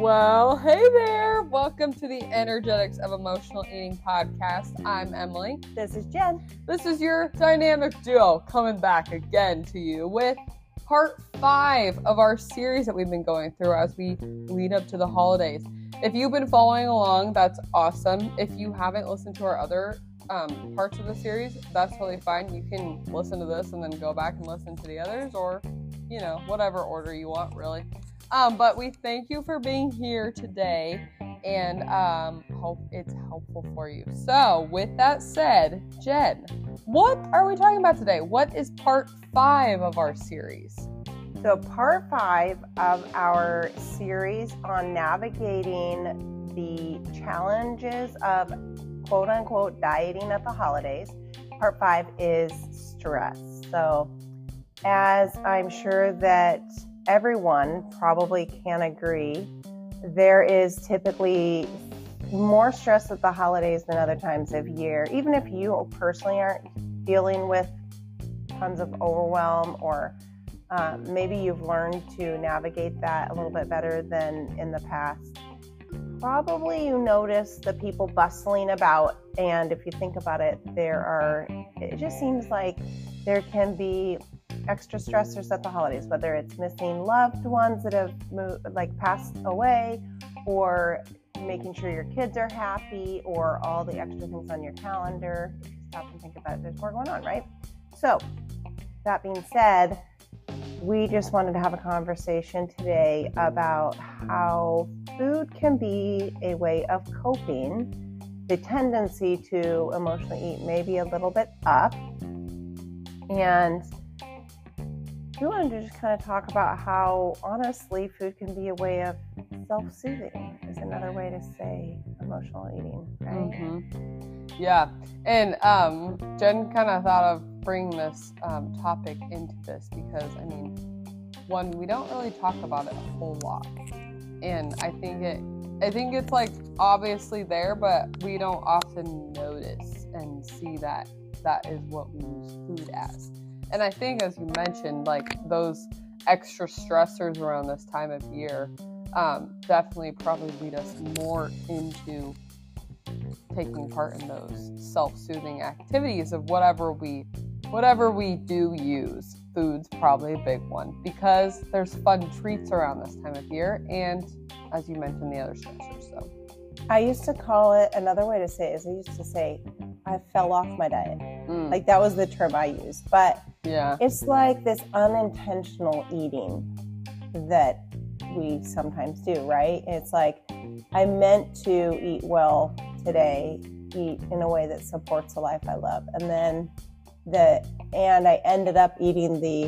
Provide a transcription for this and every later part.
Well, hey there. Welcome to the Energetics of Emotional Eating podcast. I'm Emily. This is Jen. This is your dynamic duo coming back again to you with part 5 of our series that we've been going through as we lead up to the holidays. If you've been following along, that's awesome. If you haven't listened to our other parts of the series, that's totally fine. You can listen to this and then go back and listen to the others, or, whatever order you want, really. But we thank you for being here today, and hope it's helpful for you. So, with that said, Jen, what are we talking about today? What is part 5 of our series? So, part 5 of our series on navigating the challenges of quote-unquote dieting at the holidays. Part 5 is stress. So, as I'm sure that everyone probably can agree, there is typically more stress at the holidays than other times of year. Even if you personally aren't dealing with tons of overwhelm, or maybe you've learned to navigate that a little bit better than in the past. Probably you notice the people bustling about, and if you think about it, it just seems like there can be extra stressors at the holidays, whether it's missing loved ones that have passed away, or making sure your kids are happy, or all the extra things on your calendar. If you stop and think about it, there's more going on, right? So, that being said, we just wanted to have a conversation today about how food can be a way of coping. The tendency to emotionally eat may be a little bit up, and we wanted to just kind of talk about how, honestly, food can be a way of self-soothing, is another way to say emotional eating, right? Mm-hmm. Yeah, and Jen kind of thought of bringing this topic into this because, one, we don't really talk about it a whole lot, and I think it's like obviously there, but we don't often notice and see that is what we use food as. And I think, as you mentioned, like those extra stressors around this time of year definitely probably lead us more into taking part in those self-soothing activities of whatever we do use. Food's probably a big one because there's fun treats around this time of year, and as you mentioned, the other stressors. So I used to call it, another way to say it is I used to say I fell off my diet. Like that was the term I used. But yeah, it's like this unintentional eating that we sometimes do, right? It's like I meant to eat well today, eat in a way that supports the life I love, and I ended up eating the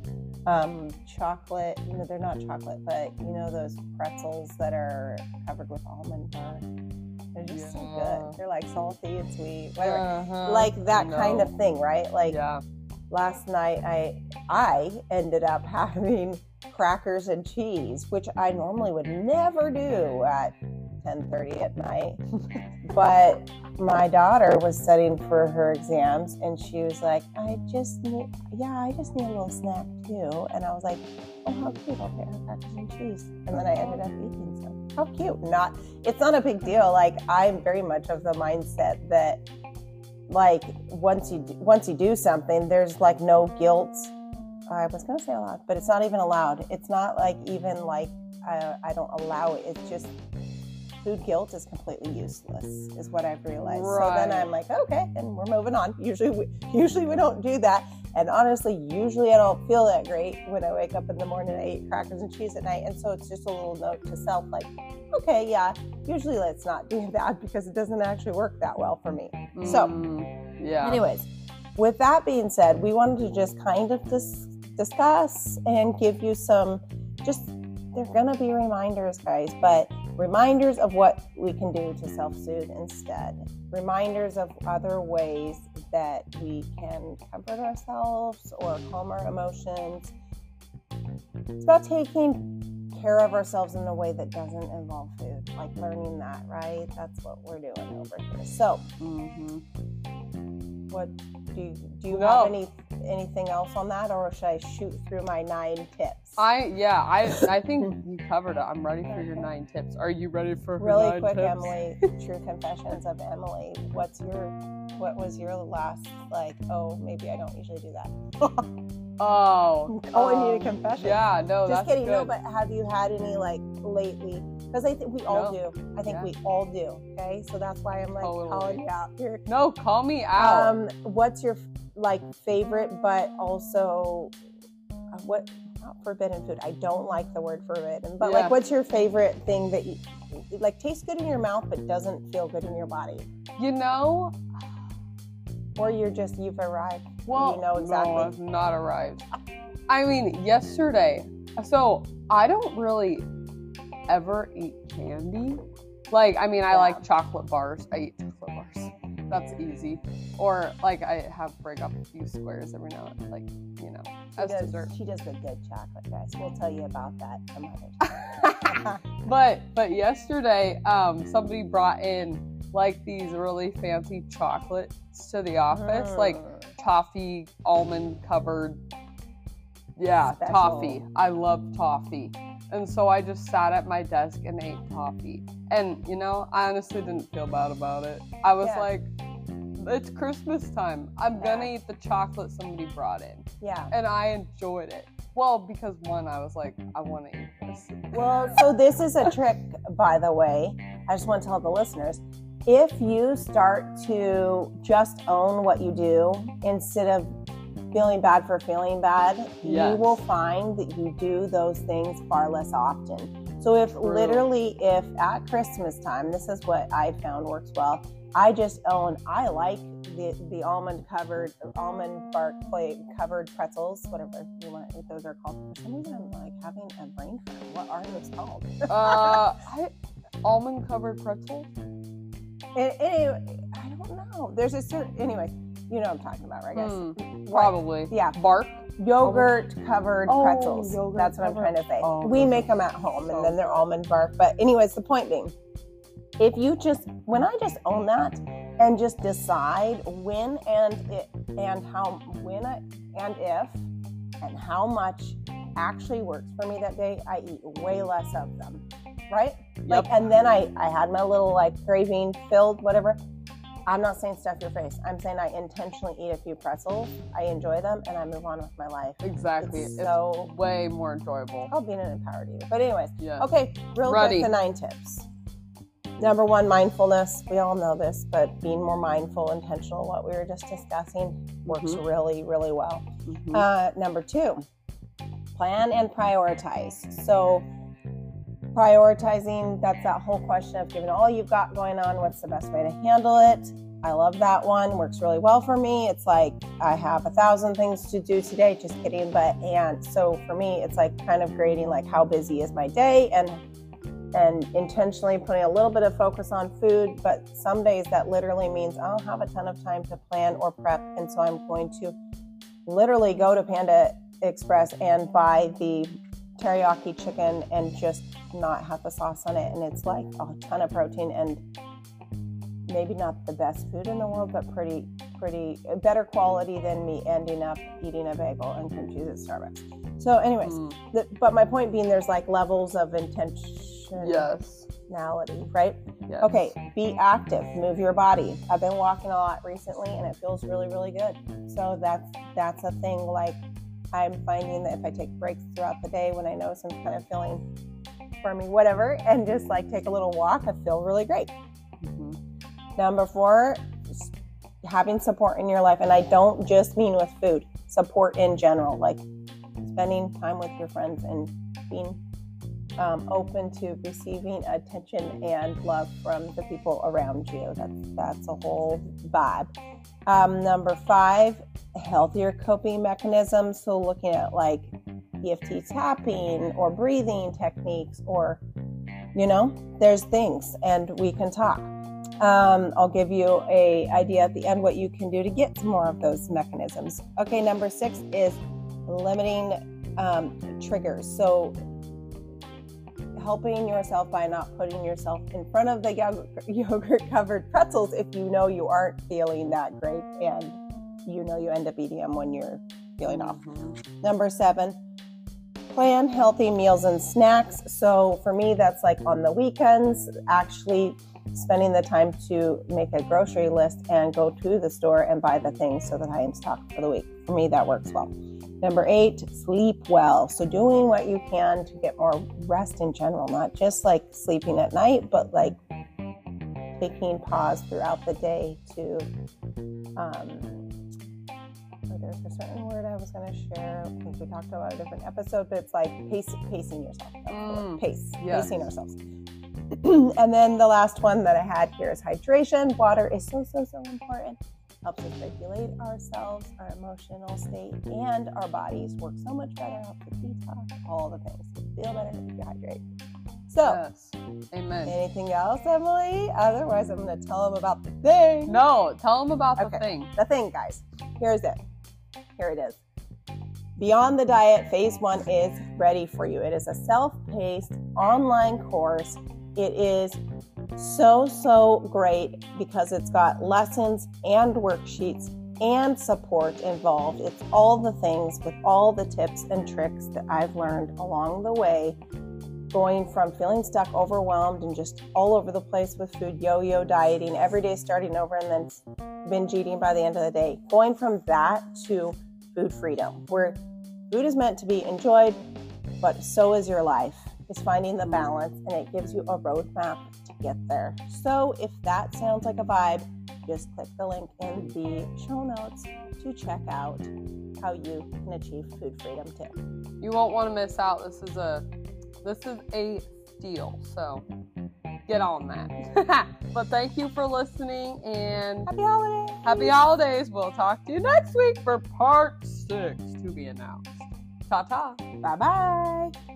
chocolate. They're not chocolate, but those pretzels that are covered with almond bark. They're just so good. They're like salty and sweet, whatever. Like that kind of thing, right? Like last night I ended up having crackers and cheese, which I normally would never do at 10:30 at night. But my daughter was studying for her exams, and she was like, I just need a little snack too. And I was like, oh, how cute, I'll get her crackers and cheese. And then I ended up eating some. How cute. It's not a big deal. Like, I'm very much of the mindset that, like, once you do something, there's like no guilt. I was going to say allowed, but it's not even allowed. It's not like even like I don't allow it. It's just food guilt is completely useless, is what I've realized. Right. So then I'm like, okay, and we're moving on. Usually we don't do that. And honestly, usually I don't feel that great when I wake up in the morning and I eat crackers and cheese at night. And so it's just a little note to self, like, okay, yeah, usually let's not do that because it doesn't actually work that well for me. So, anyways, with that being said, we wanted to just kind of discuss and give you some, they're going to be reminders, guys, but reminders of what we can do to self-soothe instead. Reminders of other ways that we can comfort ourselves or calm our emotions. It's about taking care of ourselves in a way that doesn't involve food, like learning that, right? That's what we're doing over here. So, what do you have anything else on that, or should I shoot through my 9 tips? I think you covered it. I'm ready for your 9 tips. Are you ready for really 9 quick, tips? Emily? True confessions of Emily. What was your last, like, oh, maybe I don't usually do that? Oh, calling you to confession. Yeah, no, just that's kidding. good. No, but have you had any, like, lately? Because I think we all do. I think we all do. Okay, so that's why I'm like calling you out here. No, call me out. What's your like favorite, but also what? Not forbidden food. I don't like the word forbidden, but like, what's your favorite thing that you like tastes good in your mouth but doesn't feel good in your body? You know, or you've arrived. Well, you know exactly. No, I've not arrived. I mean, yesterday. So I don't really ever eat candy. Like, I mean, I like chocolate bars. I eat chocolate bars. That's easy. Or like I break up a few squares every now and then, like, you know, as dessert. She does the good chocolate, guys. We'll tell you about that some other time. But yesterday, somebody brought in like these really fancy chocolates to the office, like toffee, almond covered. Yeah, special. Toffee. I love toffee. And so I just sat at my desk and ate toffee. And, you know, I honestly didn't feel bad about it. I was like, it's Christmas time. I'm going to eat the chocolate somebody brought in. Yeah. And I enjoyed it. Well, because one, I was like, I want to eat this. Well, so this is a trick, by the way. I just want to tell the listeners. If you start to just own what you do instead of feeling bad for feeling bad, you will find that you do those things far less often. So if at Christmas time, this is what I found works well. I just own, I like the almond bark covered pretzels, whatever you want, what those are called. For some reason, I'm like having a brain fart. What are those called? Almond covered pretzels? Anyway, I don't know. There's a certain, anyway, you know what I'm talking about, right, guys? Probably. Yeah. Bark? Yogurt covered pretzels. That's what I'm trying to say. We make them at home, and then they're almond bark. But anyways, the point being, when I just own that and just decide when and how much actually works for me that day, I eat way less of them, right? Yep. And then I had my little like craving filled, whatever. I'm not saying stuff your face. I'm saying I intentionally eat a few pretzels. I enjoy them, and I move on with my life. Exactly. It's way more enjoyable. I'll be an empowered eater. But anyways, okay, quick, the 9 tips. Number 1, mindfulness. We all know this, but being more mindful, intentional, what we were just discussing, works really, really well. Number 2, plan and prioritize. So prioritizing, that's that whole question of given all you've got going on, what's the best way to handle it? I love that one. Works really well for me. It's like I have 1,000 things to do today. Just kidding. And so for me, it's like kind of grading like how busy is my day and intentionally putting a little bit of focus on food. But some days that literally means I don't have a ton of time to plan or prep. And so I'm going to literally go to Panda Express and buy the teriyaki chicken and just not have the sauce on it, and it's like a ton of protein and maybe not the best food in the world, but pretty better quality than me ending up eating a bagel and cream cheese at Starbucks. So anyways, but my point being, there's like levels of intentionality, right? Yes. Okay, be active, move your body. I've been walking a lot recently and it feels really, really good. So that's a thing. Like, I'm finding that if I take breaks throughout the day when I know some kind of feeling for me, whatever, and just like take a little walk, I feel really great. Number 4, having support in your life. And I don't just mean with food, support in general, like spending time with your friends and being open to receiving attention and love from the people around you. That's a whole vibe. Number 5, healthier coping mechanisms. So looking at like EFT tapping or breathing techniques, or, you know, there's things, and we can talk. I'll give you a idea at the end what you can do to get some more of those mechanisms. Okay, number 6 is limiting triggers. So helping yourself by not putting yourself in front of the yogurt covered pretzels if you know you aren't feeling that great and you know you end up eating them when you're feeling off. Number 7, plan healthy meals and snacks. So for me, that's like on the weekends, actually spending the time to make a grocery list and go to the store and buy the things so that I am stocked for the week. For me, that works well. Number 8, sleep well. So doing what you can to get more rest in general, not just like sleeping at night, but like taking pause throughout the day to, there's a certain word I was going to share since we talked about a different episode, but it's like pacing yourself. Pacing ourselves. And then the last one that I had here is hydration. Water is so important. Helps us regulate ourselves, our emotional state, and our bodies work so much better. Helps us detox, all the things. Feel better if you hydrate. So, yes. Amen. Anything else, Emily? Otherwise, I'm going to tell them about the thing. No, tell them about the thing. The thing, guys. Here's it. Here it is. Beyond the Diet Phase 1 is ready for you. It is a self-paced online course. It is so great because it's got lessons and worksheets and support involved. It's all the things with all the tips and tricks that I've learned along the way, going from feeling stuck, overwhelmed, and just all over the place with food, yo-yo dieting, every day starting over and then binge eating by the end of the day. Going from that to food freedom, where food is meant to be enjoyed, but so is your life. It's finding the balance, and it gives you a roadmap to get there. So if that sounds like a vibe, just click the link in the show notes to check out how you can achieve food freedom too. You won't want to miss out. This is a steal. So get on that. But thank you for listening, and happy holidays. Happy holidays. We'll talk to you next week for part 6 to be announced. Ta-ta. Bye-bye.